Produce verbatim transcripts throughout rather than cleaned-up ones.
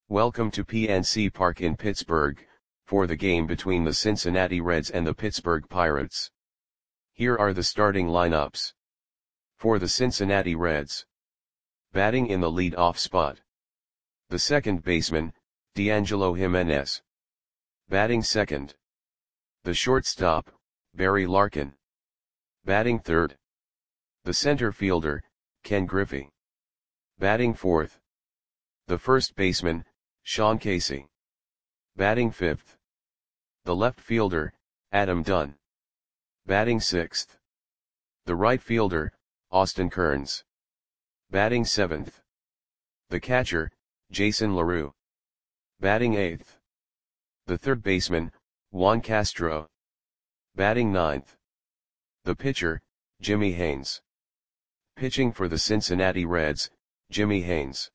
Welcome to P N C Park in Pittsburgh, for the game between the Cincinnati Reds and the Pittsburgh Pirates. Here are the starting lineups. For the Cincinnati Reds. Batting in the lead-off spot. The second baseman, D'Angelo Jimenez. Batting second. The shortstop, Barry Larkin. Batting third. The center fielder, Ken Griffey. Batting fourth. The first baseman, Sean Casey. Batting fifth. The left fielder, Adam Dunn. Batting sixth. The right fielder, Austin Kearns. Batting seventh. The catcher, Jason LaRue. Batting eighth. The third baseman, Juan Castro. Batting ninth. The pitcher, Jimmy Haynes. Pitching for the Cincinnati Reds, Jimmy Haynes.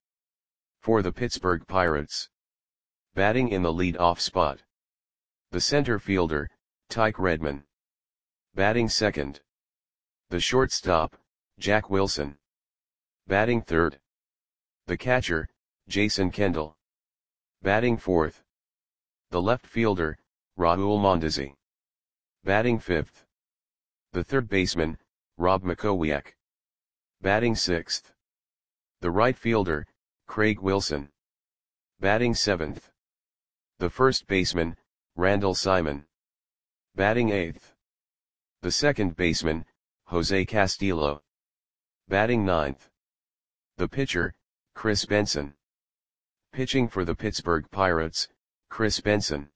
For the Pittsburgh Pirates. Batting in the lead-off spot. The center fielder, Tyke Redman. Batting second. The shortstop, Jack Wilson. Batting third. The catcher, Jason Kendall. Batting fourth. The left fielder, Raul Mondesi. Batting fifth. The third baseman, Rob Makowiak. Batting sixth. The right fielder, Craig Wilson. Batting seventh. The first baseman, Randall Simon. Batting eighth. The second baseman, Jose Castillo. Batting ninth. The pitcher, Chris Benson. Pitching for the Pittsburgh Pirates, Chris Benson.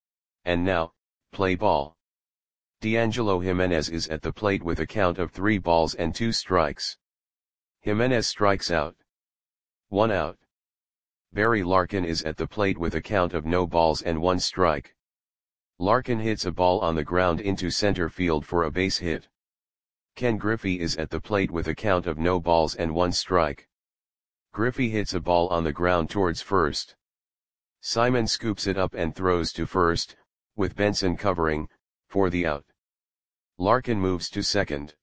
And now, play ball. D'Angelo Jimenez is at the plate with a count of three balls and two strikes. Jimenez strikes out. One out. Barry Larkin is at the plate with a count of no balls and one strike. Larkin hits a ball on the ground into center field for a base hit. Ken Griffey is at the plate with a count of no balls and one strike. Griffey hits a ball on the ground towards first. Simon scoops it up and throws to first, with Benson covering, for the out. Larkin moves to second.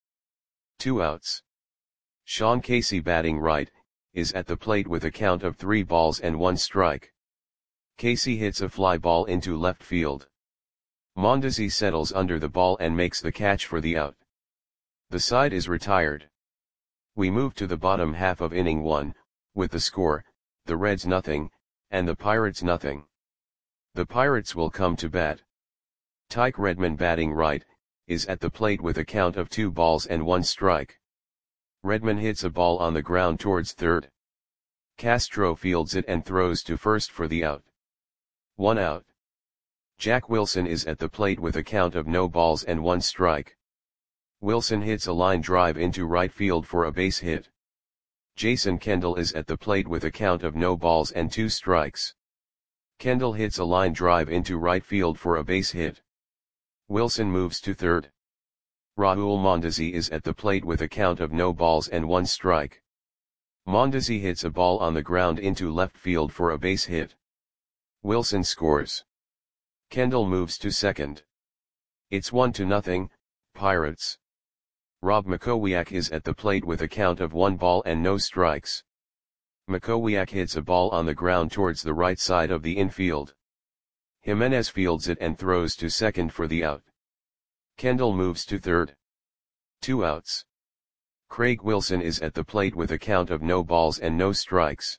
Two outs. Sean Casey, batting right, is at the plate with a count of three balls and one strike. Casey hits a fly ball into left field. Mondesi settles under the ball and makes the catch for the out. The side is retired. We move to the bottom half of inning one, with the score, the Reds nothing, and the Pirates nothing. The Pirates will come to bat. Tyke Redman, batting right, is at the plate with a count of two balls and one strike. Redman hits a ball on the ground towards third. Castro fields it and throws to first for the out. One out. Jack Wilson is at the plate with a count of no balls and one strike. Wilson hits a line drive into right field for a base hit. Jason Kendall is at the plate with a count of no balls and two strikes. Kendall hits a line drive into right field for a base hit. Wilson moves to third. Raul Mondesi is at the plate with a count of no balls and one strike. Mondesi hits a ball on the ground into left field for a base hit. Wilson scores. Kendall moves to second. It's one to nothing, Pirates. Rob Makowiak is at the plate with a count of one ball and no strikes. Makowiak hits a ball on the ground towards the right side of the infield. Jimenez fields it and throws to second for the out. Kendall moves to third. Two outs. Craig Wilson is at the plate with a count of no balls and no strikes.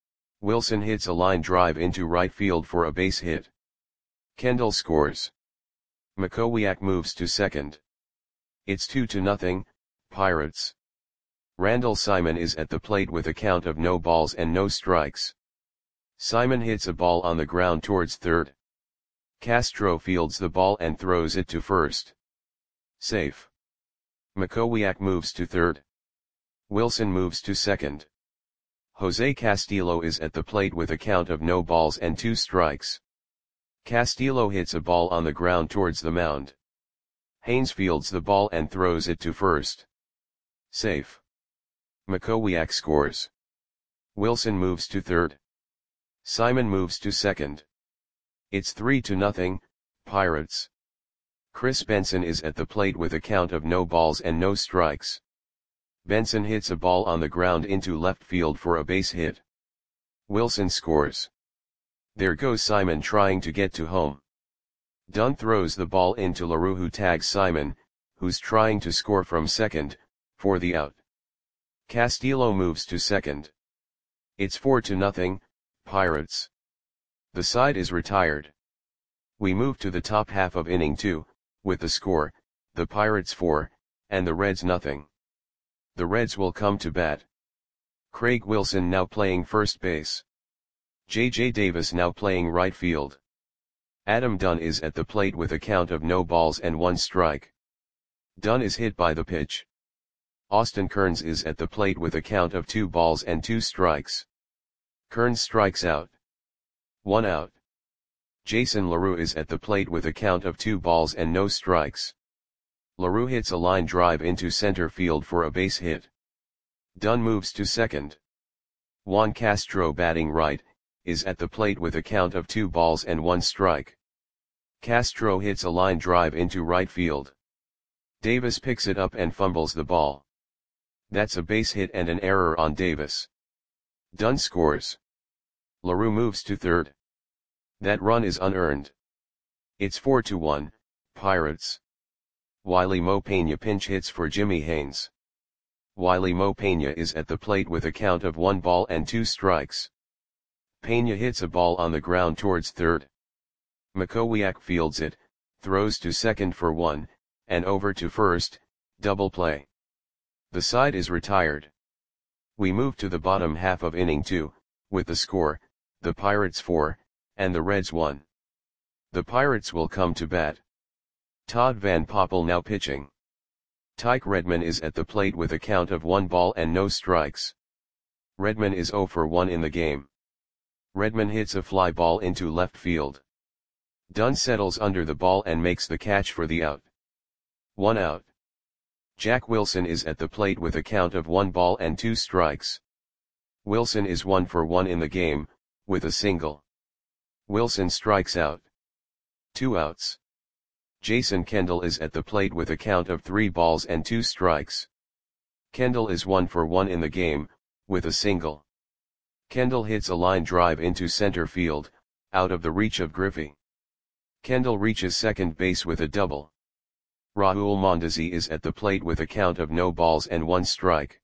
Wilson hits a line drive into right field for a base hit. Kendall scores. Makowiak moves to second. It's two to nothing, Pirates. Randall Simon is at the plate with a count of no balls and no strikes. Simon hits a ball on the ground towards third. Castro fields the ball and throws it to first. Safe. Makowiak moves to third. Wilson moves to second. Jose Castillo is at the plate with a count of no balls and two strikes. Castillo hits a ball on the ground towards the mound. Haynes fields the ball and throws it to first. Safe. Makowiak scores. Wilson moves to third. Simon moves to second. It's three to nothing, Pirates. Chris Benson is at the plate with a count of no balls and no strikes. Benson hits a ball on the ground into left field for a base hit. Wilson scores. There goes Simon trying to get to home. Dunn throws the ball into LaRue, who tags Simon, who's trying to score from second, for the out. Castillo moves to second. It's four to nothing, Pirates. The side is retired. We move to the top half of inning two, with the score, the Pirates four, and the Reds nothing. The Reds will come to bat. Craig Wilson now playing first base. J J Davis now playing right field. Adam Dunn is at the plate with a count of no balls and one strike. Dunn is hit by the pitch. Austin Kearns is at the plate with a count of two balls and two strikes. Kearns strikes out. One out. Jason LaRue is at the plate with a count of two balls and no strikes. LaRue hits a line drive into center field for a base hit. Dunn moves to second. Juan Castro, batting right, is at the plate with a count of two balls and one strike. Castro hits a line drive into right field. Davis picks it up and fumbles the ball. That's a base hit and an error on Davis. Dunn scores. LaRue moves to third. That run is unearned. It's four to one, Pirates. Wiley Mo Peña pinch hits for Jimmy Haynes. Wiley Mo Peña is at the plate with a count of one ball and two strikes. Peña hits a ball on the ground towards third. Makowiak fields it, throws to second for one, and over to first, double play. The side is retired. We move to the bottom half of inning two, with the score, the Pirates four, and the Reds one. The Pirates will come to bat. Todd Van Poppel now pitching. Tyke Redman is at the plate with a count of one ball and no strikes. Redman is zero for one in the game. Redman hits a fly ball into left field. Dunn settles under the ball and makes the catch for the out. One out. Jack Wilson is at the plate with a count of one ball and two strikes. Wilson is one for one in the game, with a single. Wilson strikes out. Two outs. Jason Kendall is at the plate with a count of three balls and two strikes. Kendall is one for one in the game, with a single. Kendall hits a line drive into center field, out of the reach of Griffey. Kendall reaches second base with a double. Raul Mondesi is at the plate with a count of no balls and one strike.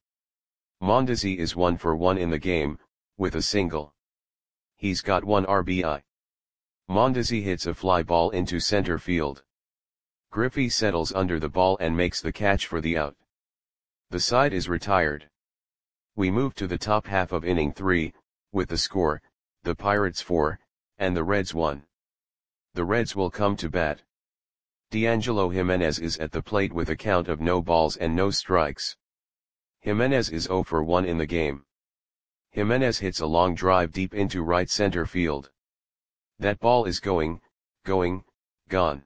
Mondesi is one for one in the game, with a single. He's got one R B I. Mondesi hits a fly ball into center field. Griffey settles under the ball and makes the catch for the out. The side is retired. We move to the top half of inning three, with the score, the Pirates four, and the Reds one. The Reds will come to bat. D'Angelo Jimenez is at the plate with a count of no balls and no strikes. Jimenez is zero for one in the game. Jimenez hits a long drive deep into right center field. That ball is going, going, gone.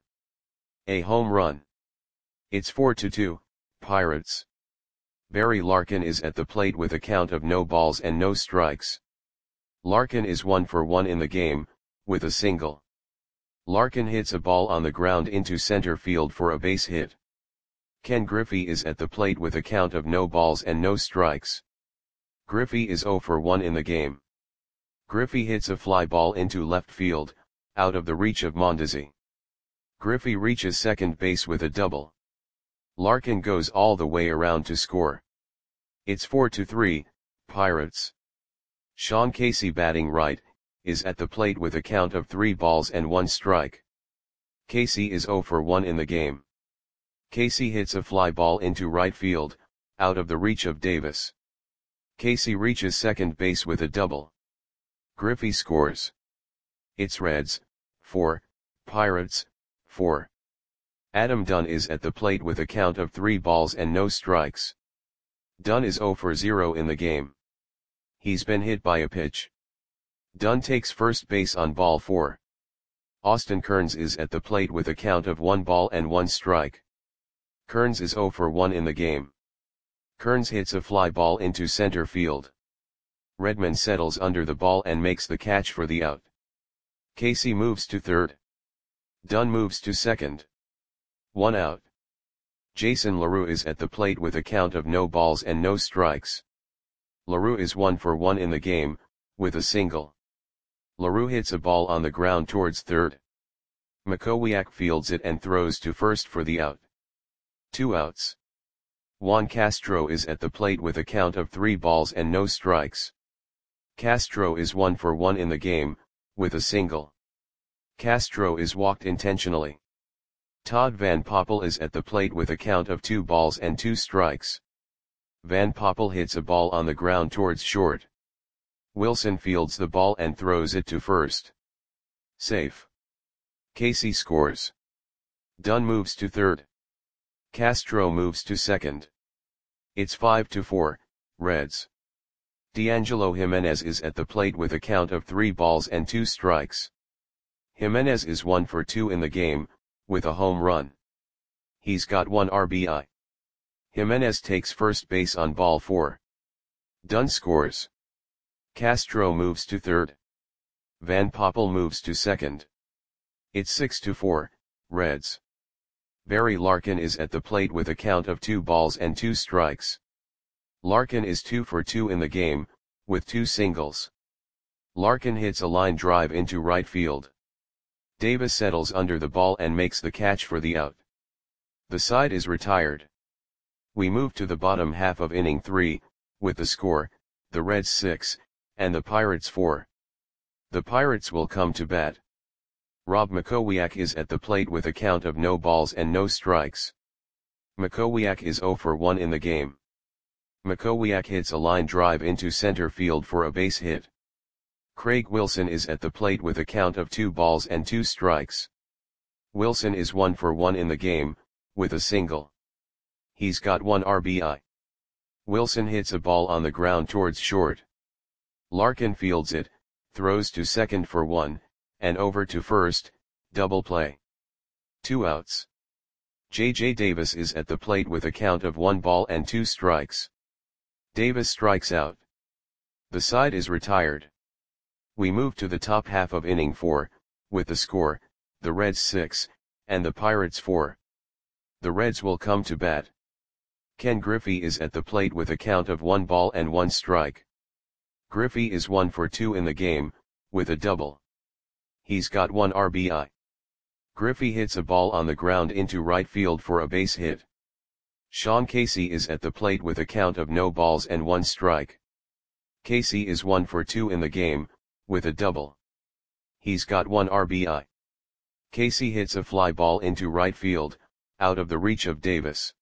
A home run. It's four to two, Pirates. Barry Larkin is at the plate with a count of no balls and no strikes. Larkin is one for one in the game, with a single. Larkin hits a ball on the ground into center field for a base hit. Ken Griffey is at the plate with a count of no balls and no strikes. Griffey is zero for one in the game. Griffey hits a fly ball into left field, out of the reach of Mondesi. Griffey reaches second base with a double. Larkin goes all the way around to score. It's four to three, Pirates. Sean Casey, batting right, is at the plate with a count of three balls and one strike. Casey is zero for one in the game. Casey hits a fly ball into right field, out of the reach of Davis. Casey reaches second base with a double. Griffey scores. It's Reds, four, Pirates, four. Adam Dunn is at the plate with a count of three balls and no strikes. Dunn is zero for zero in the game. He's been hit by a pitch. Dunn takes first base on ball four. Austin Kearns is at the plate with a count of one ball and one strike. Kearns is zero for one in the game. Kearns hits a fly ball into center field. Redman settles under the ball and makes the catch for the out. Casey moves to third. Dunn moves to second. One out. Jason LaRue is at the plate with a count of no balls and no strikes. LaRue is one for one in the game, with a single. LaRue hits a ball on the ground towards third. Makowiak fields it and throws to first for the out. Two outs. Juan Castro is at the plate with a count of three balls and no strikes. Castro is one for one in the game, with a single. Castro is walked intentionally. Todd Van Poppel is at the plate with a count of two balls and two strikes. Van Poppel hits a ball on the ground towards short. Wilson fields the ball and throws it to first. Safe. Casey scores. Dunn moves to third. Castro moves to second. It's five to four, Reds. D'Angelo Jimenez is at the plate with a count of three balls and two strikes. Jimenez is one for two in the game, with a home run. He's got one R B I. Jimenez takes first base on ball four. Dunn scores. Castro moves to third. Van Poppel moves to second. It's six to four, Reds. Barry Larkin is at the plate with a count of two balls and two strikes. Larkin is two for two in the game, with two singles. Larkin hits a line drive into right field. Davis settles under the ball and makes the catch for the out. The side is retired. We move to the bottom half of inning three, with the score, the Reds six, and the Pirates four. The Pirates will come to bat. Rob Makowiak is at the plate with a count of no balls and no strikes. Makowiak is zero for one in the game. Makowiak hits a line drive into center field for a base hit. Craig Wilson is at the plate with a count of two balls and two strikes. Wilson is one for one in the game, with a single. He's got one R B I. Wilson hits a ball on the ground towards short. Larkin fields it, throws to second for one, and over to first, double play. Two outs. J J Davis is at the plate with a count of one ball and two strikes. Davis strikes out. The side is retired. We move to the top half of inning four, with the score, the Reds six, and the Pirates four. The Reds will come to bat. Ken Griffey is at the plate with a count of one ball and one strike. Griffey is one for two in the game, with a double. He's got one R B I. Griffey hits a ball on the ground into right field for a base hit. Sean Casey is at the plate with a count of no balls and one strike. Casey is one for two in the game, with a double. He's got one R B I. Casey hits a fly ball into right field, out of the reach of Davis.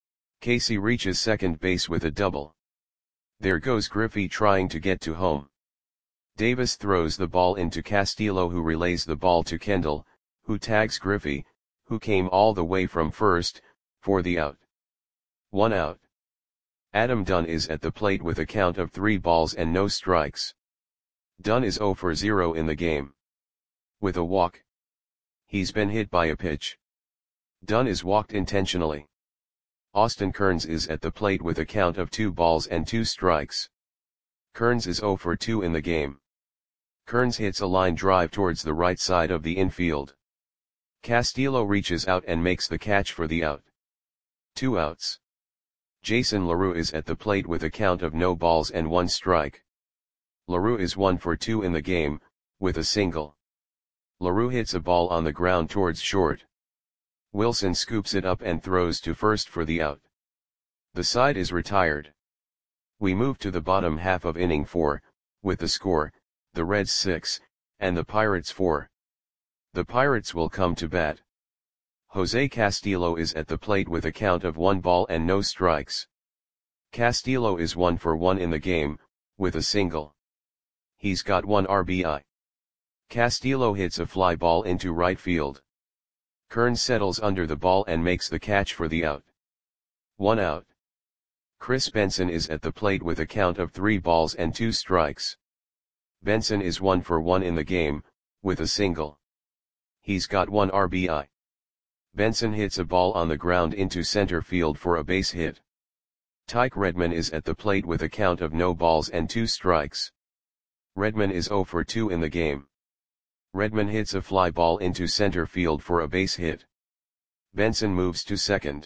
Casey reaches second base with a double. There goes Griffey trying to get to home. Davis throws the ball into Castillo, who relays the ball to Kendall, who tags Griffey, who came all the way from first, for the out. One out. Adam Dunn is at the plate with a count of three balls and no strikes. Dunn is zero for zero in the game. With a walk. He's been hit by a pitch. Dunn is walked intentionally. Austin Kearns is at the plate with a count of two balls and two strikes. Kearns is zero for two in the game. Kearns hits a line drive towards the right side of the infield. Castillo reaches out and makes the catch for the out. Two outs. Jason LaRue is at the plate with a count of no balls and one strike. LaRue is one for two in the game, with a single. LaRue hits a ball on the ground towards short. Wilson scoops it up and throws to first for the out. The side is retired. We move to the bottom half of inning four, with the score, the Reds six, and the Pirates four. The Pirates will come to bat. Jose Castillo is at the plate with a count of one ball and no strikes. Castillo is one for one in the game, with a single. He's got one R B I. Castillo hits a fly ball into right field. Kearns settles under the ball and makes the catch for the out. One out. Chris Benson is at the plate with a count of three balls and two strikes. Benson is one for one in the game, with a single. He's got one R B I. Benson hits a ball on the ground into center field for a base hit. Tyke Redman is at the plate with a count of no balls and two strikes. Redman is zero for two in the game. Redman hits a fly ball into center field for a base hit. Benson moves to second.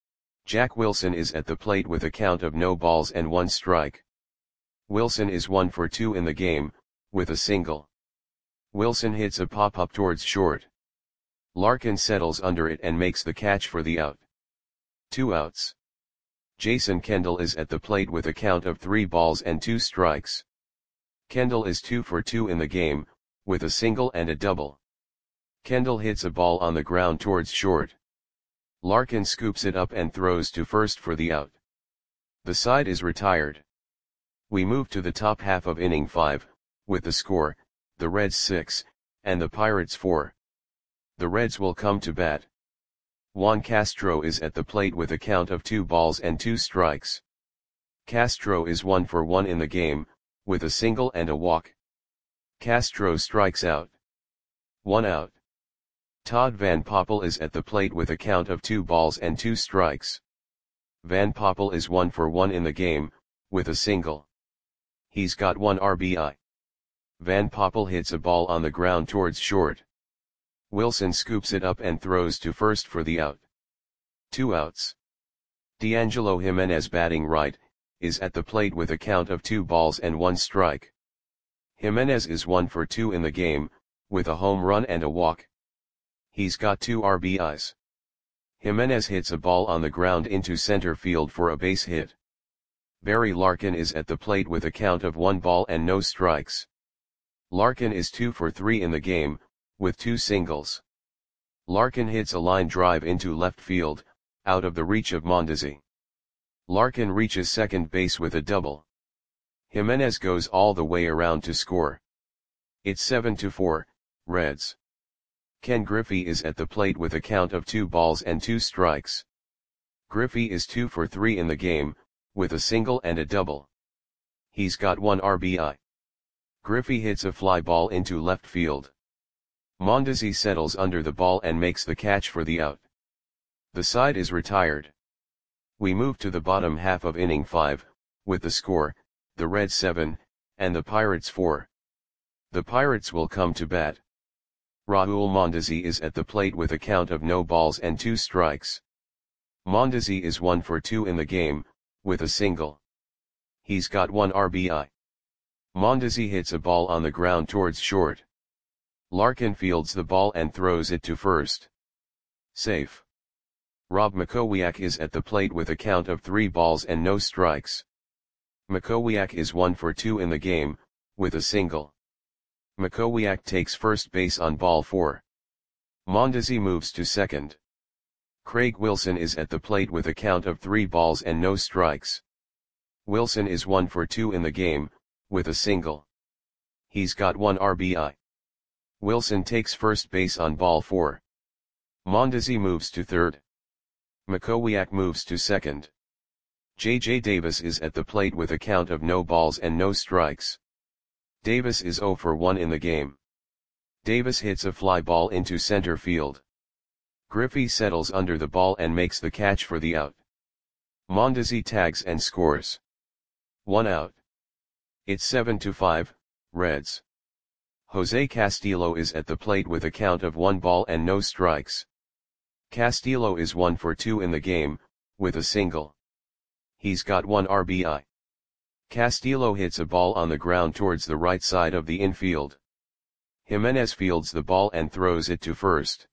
Jack Wilson is at the plate with a count of no balls and one strike. Wilson is one for two in the game, with a single. Wilson hits a pop-up towards short. Larkin settles under it and makes the catch for the out. Two outs. Jason Kendall is at the plate with a count of three balls and two strikes. Kendall is two for two in the game, with a single and a double. Kendall hits a ball on the ground towards short. Larkin scoops it up and throws to first for the out. The side is retired. We move to the top half of inning five, with the score, the Reds six, and the Pirates four. The Reds will come to bat. Juan Castro is at the plate with a count of two balls and two strikes. Castro is one for one in the game, with a single and a walk. Castro strikes out. One out. Todd Van Poppel is at the plate with a count of two balls and two strikes. Van Poppel is one for one in the game, with a single. He's got one R B I. Van Poppel hits a ball on the ground towards short. Wilson scoops it up and throws to first for the out. Two outs. D'Angelo Jimenez, batting right, is at the plate with a count of two balls and one strike. Jimenez is one for two in the game, with a home run and a walk. He's got two R B Is. Jimenez hits a ball on the ground into center field for a base hit. Barry Larkin is at the plate with a count of one ball and no strikes. Larkin is two for three in the game, with two singles. Larkin hits a line drive into left field, out of the reach of Mondesi. Larkin reaches second base with a double. Jimenez goes all the way around to score. It's seven to four, Reds. Ken Griffey is at the plate with a count of two balls and two strikes. Griffey is two for three in the game, with a single and a double. He's got one R B I. Griffey hits a fly ball into left field. Mondesi settles under the ball and makes the catch for the out. The side is retired. We move to the bottom half of inning five, with the score, the Reds seven, and the Pirates four. The Pirates will come to bat. Raul Mondesi is at the plate with a count of no balls and two strikes. Mondesi is one for two in the game, with a single. He's got one R B I. Mondesi hits a ball on the ground towards short. Larkin fields the ball and throws it to first. Safe. Rob Makowiak is at the plate with a count of three balls and no strikes. Makowiak is one for two in the game, with a single. Makowiak takes first base on ball four. Mondesi moves to second. Craig Wilson is at the plate with a count of three balls and no strikes. Wilson is one for two in the game, with a single. He's got one R B I. Wilson takes first base on ball four. Mondesi moves to third. Makowiak moves to second. J J Davis is at the plate with a count of no balls and no strikes. Davis is zero for one in the game. Davis hits a fly ball into center field. Griffey settles under the ball and makes the catch for the out. Mondesi tags and scores. One out. It's seven to five, Reds. Jose Castillo is at the plate with a count of one ball and no strikes. Castillo is one for two in the game, with a single. He's got one R B I. Castillo hits a ball on the ground towards the right side of the infield. Jimenez fields the ball and throws it to first.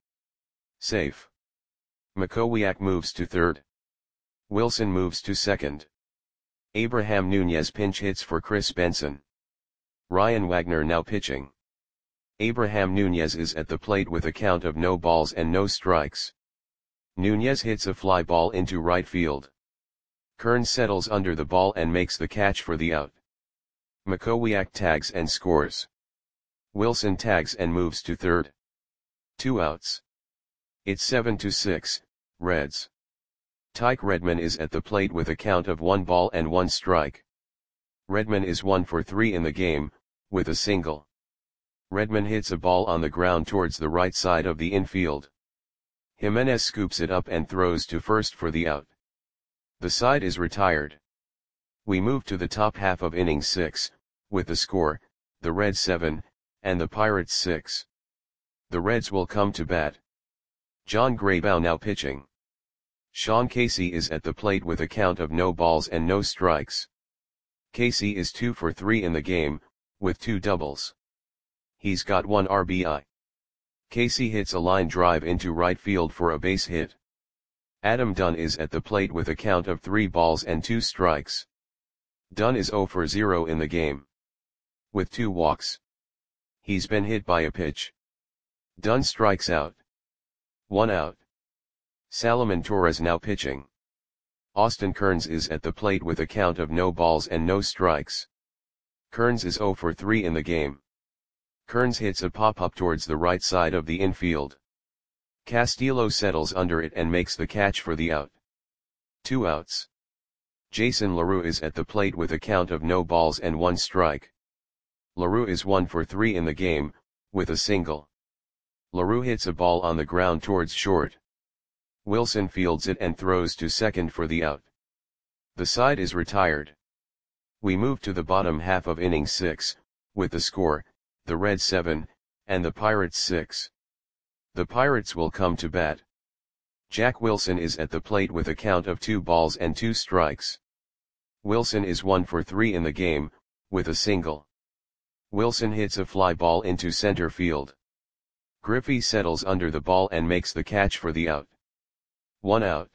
Safe. Makowiak moves to third. Wilson moves to second. Abraham Nunez pinch hits for Chris Benson. Ryan Wagner now pitching. Abraham Nunez is at the plate with a count of no balls and no strikes. Nunez hits a fly ball into right field. Kern settles under the ball and makes the catch for the out. Makowiak tags and scores. Wilson tags and moves to third. Two outs. It's seven to six, Reds. Tyke Redman is at the plate with a count of one ball and one strike. Redman is one for three in the game, with a single. Redman hits a ball on the ground towards the right side of the infield. Jimenez scoops it up and throws to first for the out. The side is retired. We move to the top half of inning six, with the score, the Reds seven, and the Pirates six. The Reds will come to bat. John Graybow now pitching. Sean Casey is at the plate with a count of no balls and no strikes. Casey is two for three in the game, with two doubles. He's got one R B I. Casey hits a line drive into right field for a base hit. Adam Dunn is at the plate with a count of three balls and two strikes. Dunn is zero for zero in the game, with two walks. He's been hit by a pitch. Dunn strikes out. One out. Salomon Torres now pitching. Austin Kearns is at the plate with a count of no balls and no strikes. Kearns is zero for three in the game. Kearns hits a pop-up towards the right side of the infield. Castillo settles under it and makes the catch for the out. Two outs. Jason LaRue is at the plate with a count of no balls and one strike. LaRue is one for three in the game, with a single. LaRue hits a ball on the ground towards short. Wilson fields it and throws to second for the out. The side is retired. We move to the bottom half of inning six, with the score, the Reds seven, and the Pirates six. The Pirates will come to bat. Jack Wilson is at the plate with a count of two balls and two strikes. Wilson is one for three in the game, with a single. Wilson hits a fly ball into center field. Griffey settles under the ball and makes the catch for the out. One out.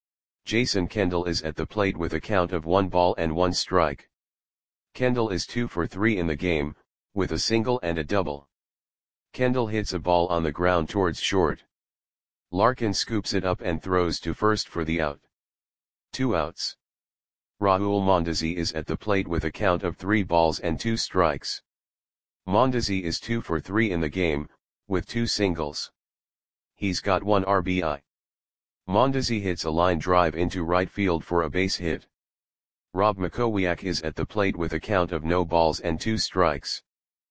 Jason Kendall is at the plate with a count of one ball and one strike. Kendall is two for three in the game, with a single and a double. Kendall hits a ball on the ground towards short. Larkin scoops it up and throws to first for the out. Two outs. Raul Mondesi is at the plate with a count of three balls and two strikes. Mondesi is two for three in the game, with two singles. He's got one R B I. Mondesi hits a line drive into right field for a base hit. Rob Makowiak is at the plate with a count of no balls and two strikes.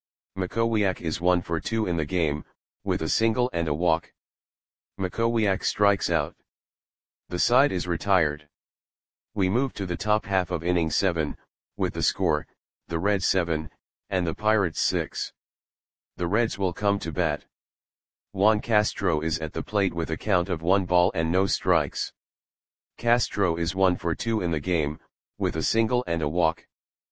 Makowiak is one for two in the game, with a single and a walk. Makowiak strikes out. The side is retired. We move to the top half of inning seven, with the score, the Reds seven, and the Pirates six. The Reds will come to bat. Juan Castro is at the plate with a count of one ball and no strikes. Castro is one for two in the game, with a single and a walk.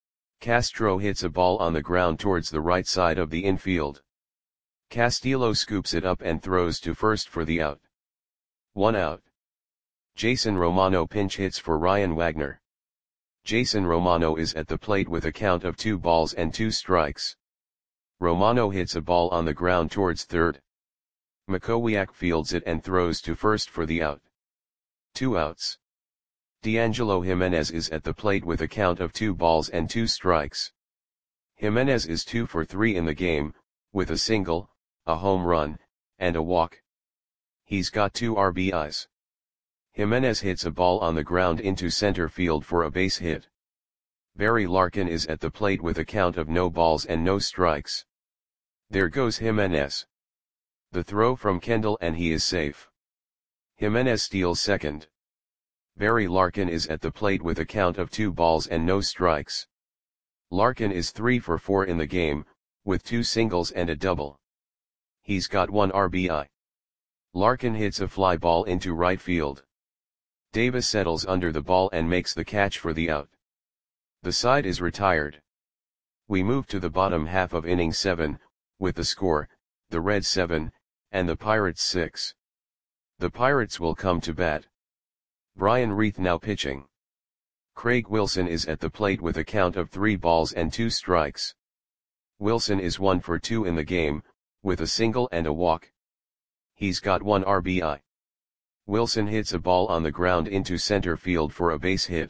Castro hits a ball on the ground towards the right side of the infield. Castillo scoops it up and throws to first for the out. One out. Jason Romano pinch hits for Ryan Wagner. Jason Romano is at the plate with a count of two balls and two strikes. Romano hits a ball on the ground towards third. Makowiak fields it and throws to first for the out. Two outs. D'Angelo Jimenez is at the plate with a count of two balls and two strikes. Jimenez is two for three in the game, with a single, a home run, and a walk. He's got two R B Is. Jimenez hits a ball on the ground into center field for a base hit. Barry Larkin is at the plate with a count of no balls and no strikes. There goes Jimenez. The throw from Kendall and he is safe. Jimenez steals second. Barry Larkin is at the plate with a count of two balls and no strikes. Larkin is three for four in the game, with two singles and a double. He's got one R B I. Larkin hits a fly ball into right field. Davis settles under the ball and makes the catch for the out. The side is retired. We move to the bottom half of inning seven, with the score, the Reds seven, and the Pirates six. The Pirates will come to bat. Brian Reith now pitching. Craig Wilson is at the plate with a count of three balls and two strikes. Wilson is one for two in the game, with a single and a walk. He's got one R B I. Wilson hits a ball on the ground into center field for a base hit.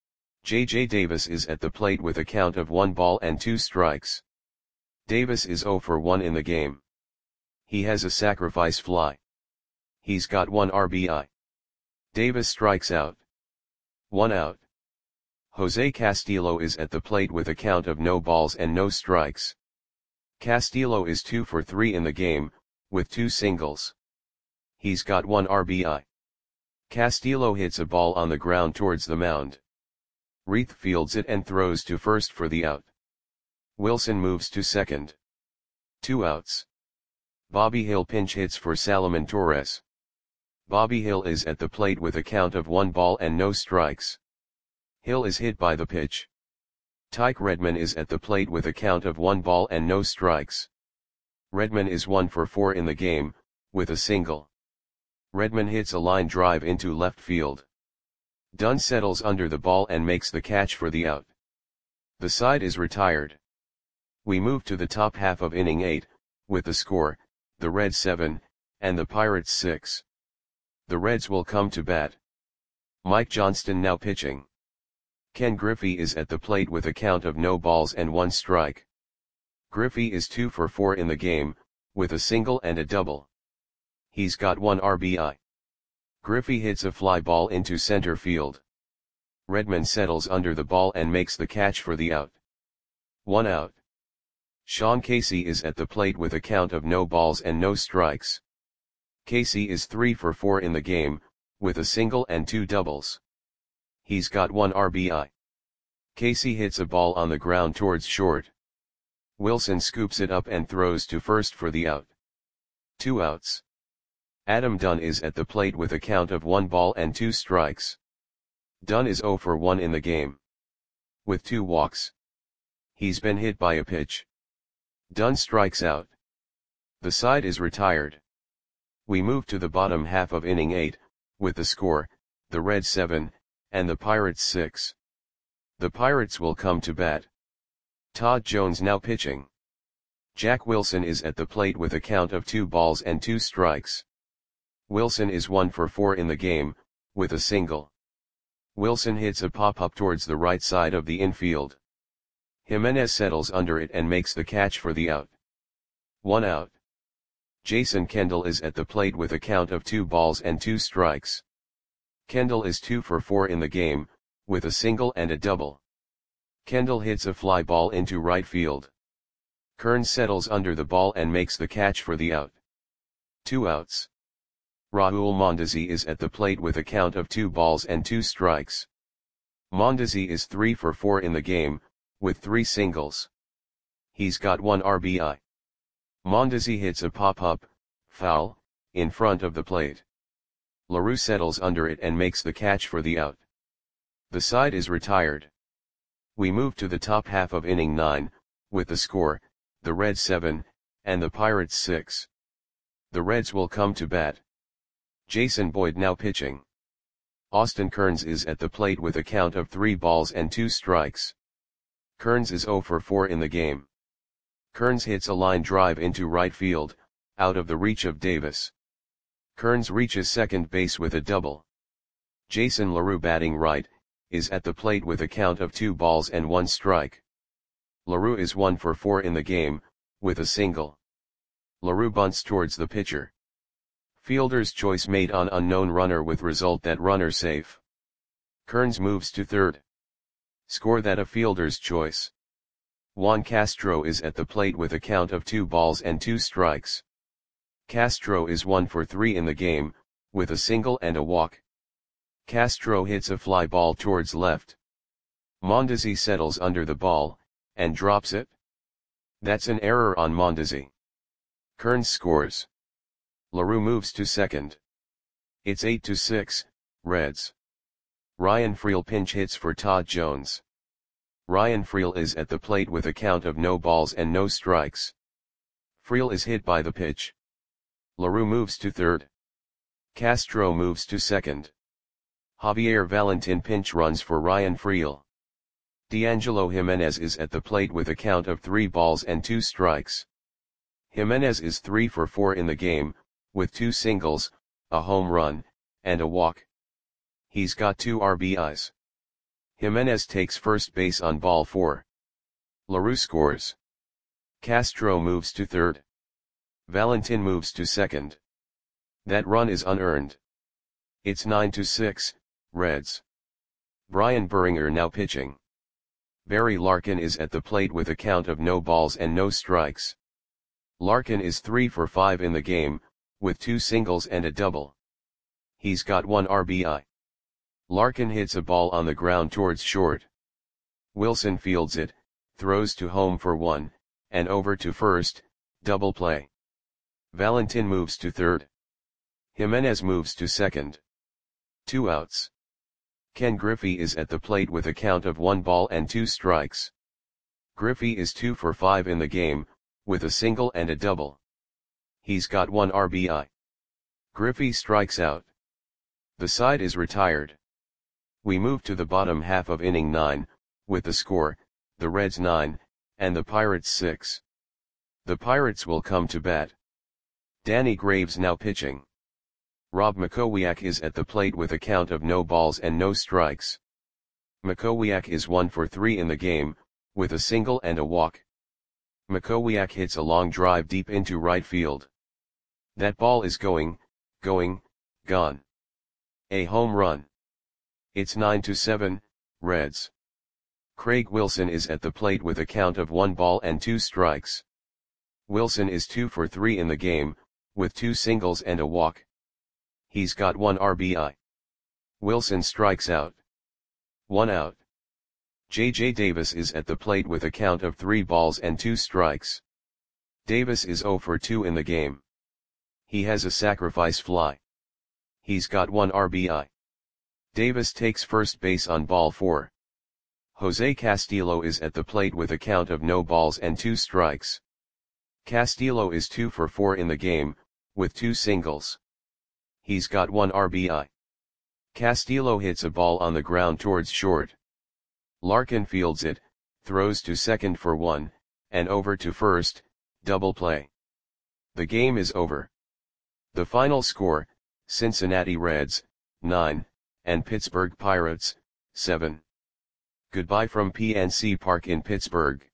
J J Davis is at the plate with a count of one ball and two strikes. Davis is zero for one in the game. He has a sacrifice fly. He's got one R B I. Davis strikes out. One out. Jose Castillo is at the plate with a count of no balls and no strikes. Castillo is two for three in the game, with two singles. He's got one R B I. Castillo hits a ball on the ground towards the mound. Reith fields it and throws to first for the out. Wilson moves to second. Two outs. Bobby Hill pinch hits for Salomon Torres. Bobby Hill is at the plate with a count of one ball and no strikes. Hill is hit by the pitch. Tyke Redman is at the plate with a count of one ball and no strikes. Redman is one for four in the game, with a single. Redman hits a line drive into left field. Dunn settles under the ball and makes the catch for the out. The side is retired. We move to the top half of inning eight, with the score, the Reds seven, and the Pirates six. The Reds will come to bat. Mike Johnston now pitching. Ken Griffey is at the plate with a count of no balls and one strike. Griffey is two for four in the game, with a single and a double. He's got one R B I. Griffey hits a fly ball into center field. Redman settles under the ball and makes the catch for the out. One out. Sean Casey is at the plate with a count of no balls and no strikes. Casey is three for four in the game, with a single and two doubles. He's got one R B I. Casey hits a ball on the ground towards short. Wilson scoops it up and throws to first for the out. Two outs. Adam Dunn is at the plate with a count of one ball and two strikes. Dunn is zero for one in the game, with two walks. He's been hit by a pitch. Dunn strikes out. The side is retired. We move to the bottom half of inning eight, with the score, the Reds seven, and the Pirates six. The Pirates will come to bat. Todd Jones now pitching. Jack Wilson is at the plate with a count of two balls and two strikes. Wilson is one for four in the game, with a single. Wilson hits a pop-up towards the right side of the infield. Jimenez settles under it and makes the catch for the out. One out. Jason Kendall is at the plate with a count of two balls and two strikes. Kendall is two for four in the game, with a single and a double. Kendall hits a fly ball into right field. Kearns settles under the ball and makes the catch for the out. Two outs. Raul Mondesi is at the plate with a count of two balls and two strikes. Mondesi is three for four in the game, with three singles. He's got one R B I. Mondesi hits a pop-up, foul, in front of the plate. LaRue settles under it and makes the catch for the out. The side is retired. We move to the top half of inning nine, with the score, the Reds seven, and the Pirates six. The Reds will come to bat. Jason Boyd now pitching. Austin Kearns is at the plate with a count of three balls and two strikes. Kearns is zero for four in the game. Kearns hits a line drive into right field, out of the reach of Davis. Kearns reaches second base with a double. Jason LaRue batting right, is at the plate with a count of two balls and one strike. LaRue is one for four in the game, with a single. LaRue bunts towards the pitcher. Fielder's choice made on unknown runner with result that runner safe. Kearns moves to third. Score that a fielder's choice. Juan Castro is at the plate with a count of two balls and two strikes. Castro is one for three in the game, with a single and a walk. Castro hits a fly ball towards left. Mondesi settles under the ball, and drops it. That's an error on Mondesi. Kearns scores. LaRue moves to second. It's eight to six, Reds. Ryan Freel pinch hits for Todd Jones. Ryan Freel is at the plate with a count of no balls and no strikes. Freel is hit by the pitch. LaRue moves to third. Castro moves to second. Javier Valentin pinch runs for Ryan Freel. D'Angelo Jimenez is at the plate with a count of three balls and two strikes. Jimenez is three for four in the game, with two singles, a home run, and a walk. He's got two R B Is. Jimenez takes first base on ball four. LaRue scores. Castro moves to third. Valentin moves to second. That run is unearned. It's nine to six, Reds. Brian Buringer now pitching. Barry Larkin is at the plate with a count of no balls and no strikes. Larkin is three for five in the game, with two singles and a double. He's got one R B I. Larkin hits a ball on the ground towards short. Wilson fields it, throws to home for one, and over to first, double play. Valentin moves to third. Jimenez moves to second. Two outs. Ken Griffey is at the plate with a count of one ball and two strikes. Griffey is two for five in the game, with a single and a double. He's got one R B I. Griffey strikes out. The side is retired. We move to the bottom half of inning nine, with the score, the Reds nine, and the Pirates six. The Pirates will come to bat. Danny Graves now pitching. Rob Makowiak is at the plate with a count of no balls and no strikes. Makowiak is one for three in the game, with a single and a walk. Makowiak hits a long drive deep into right field. That ball is going, going, gone. A home run. It's nine to seven, Reds. Craig Wilson is at the plate with a count of one ball and two strikes. Wilson is two for three in the game, with two singles and a walk. He's got one R B I. Wilson strikes out. One out. J J Davis is at the plate with a count of three balls and two strikes. Davis is zero for two in the game. He has a sacrifice fly. He's got one R B I. Davis takes first base on ball four. Jose Castillo is at the plate with a count of no balls and two strikes. Castillo is two for four in the game, with two singles. He's got one R B I. Castillo hits a ball on the ground towards short. Larkin fields it, throws to second for one, and over to first, double play. The game is over. The final score, Cincinnati Reds, nine, and Pittsburgh Pirates, seven. Goodbye from P N C Park in Pittsburgh.